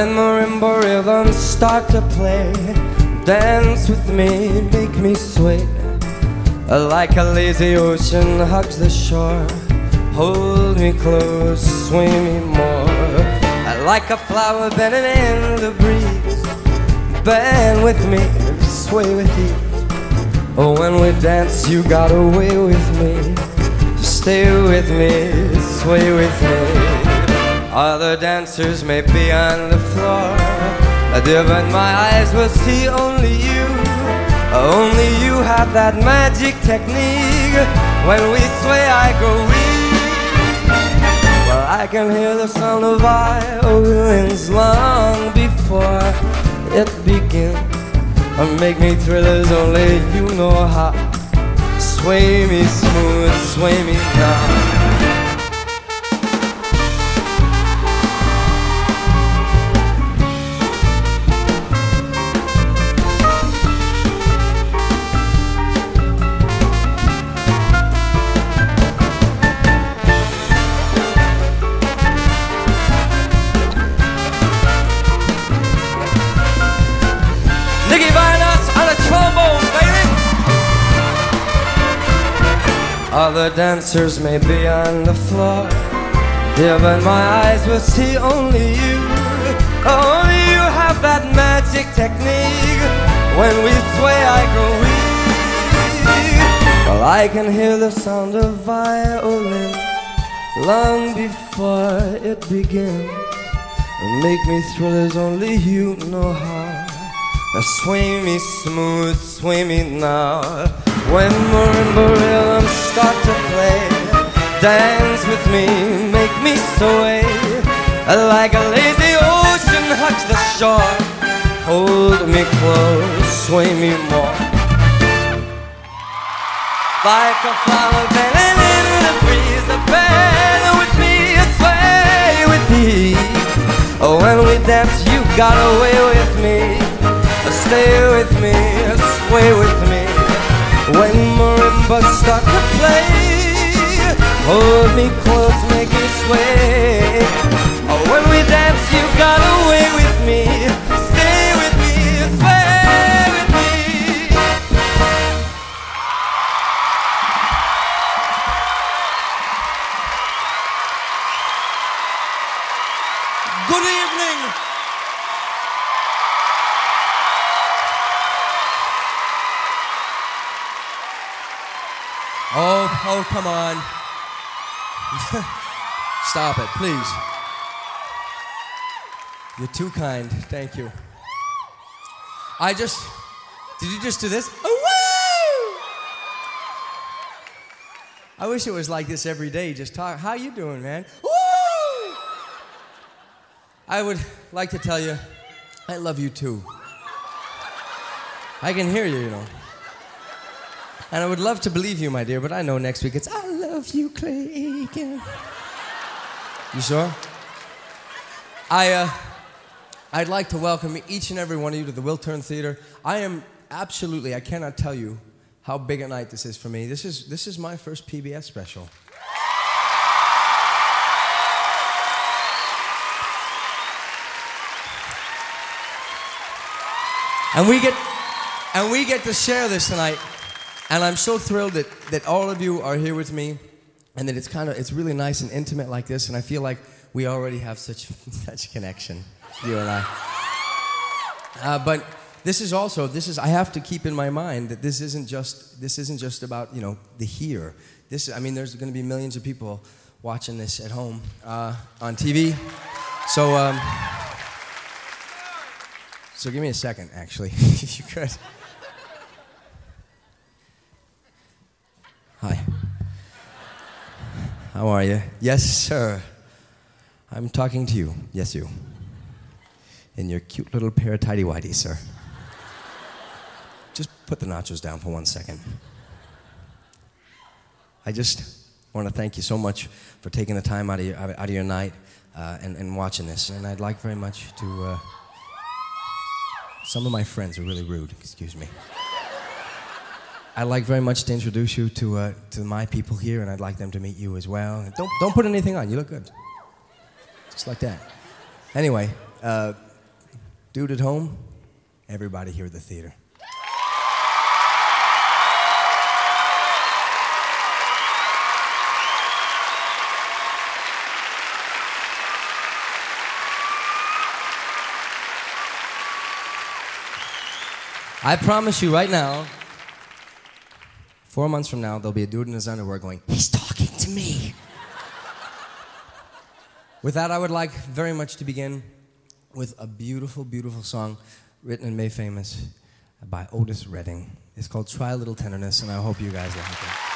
When marimba rhythms start to play, dance with me, make me sway. Like a lazy ocean hugs the shore, hold me close, sway me more. Like a flower bending in the breeze, bend with me, sway with ease. Oh, when we dance, you got away with me. Stay with me, sway with me. Other dancers may be on the floor, dear, but my eyes will see only you. Only you have that magic technique. When we sway, I go weak. Well, I can hear the sound of violins long before it begins. Make me thrill as only you know how. Sway me smooth, sway me now. Other dancers may be on the floor, yeah, but my eyes will see only you. Only you have that magic technique. When we sway, I go weak. Well, I can hear the sound of violin long before it begins. Make me thrill as only you know how. Sway me smooth, sway me now. When marimba rhythms start to play, dance with me, make me sway. Like a lazy ocean hugs the shore, hold me close, sway me more. Like a flower bending in the breeze, bend with me, sway with ease. Oh, when we dance, you got away with me. Stay with me, sway with me. When marimbas start to play, hold me close, make me sway. Oh, when we dance, you got away with me. Stay with me, sway with me. Good evening. Oh, come on. Stop it, please. You're too kind. Thank you. Did you just do this? Oh, woo! I wish it was like this every day. Just talk. How you doing, man? Woo! I would like to tell you, I love you too. I can hear you, you know. And I would love to believe you, my dear, but I know next week it's I love you, Clay Aiken. You sure? I'd like to welcome each and every one of you to the Wiltern Theater. I cannot tell you how big a night this is for me. This is my first PBS special. And we get to share this tonight. And I'm so thrilled that all of you are here with me, and that it's really nice and intimate like this, and I feel like we already have such a connection, you and I. But I have to keep in my mind that this isn't just about, you know, the here. There's going to be millions of people watching this at home on TV. So give me a second, actually, if you could. Hi. How are you? Yes, sir. I'm talking to you. Yes, you. In your cute little pair of tighty-whities, sir. Just put the nachos down for 1 second. I just want to thank you so much for taking the time out of your night and watching this. And I'd like very much to... some of my friends are really rude. Excuse me. I'd like very much to introduce you to my people here, and I'd like them to meet you as well. And don't put anything on. You look good. Just like that. Anyway, Dude at home, everybody here at the theater. I promise you right now, 4 months from now, there'll be a dude in his underwear going, "He's talking to me." With that, I would like very much to begin with a beautiful, beautiful song written and made famous by Otis Redding. It's called Try a Little Tenderness, and I hope you guys like it.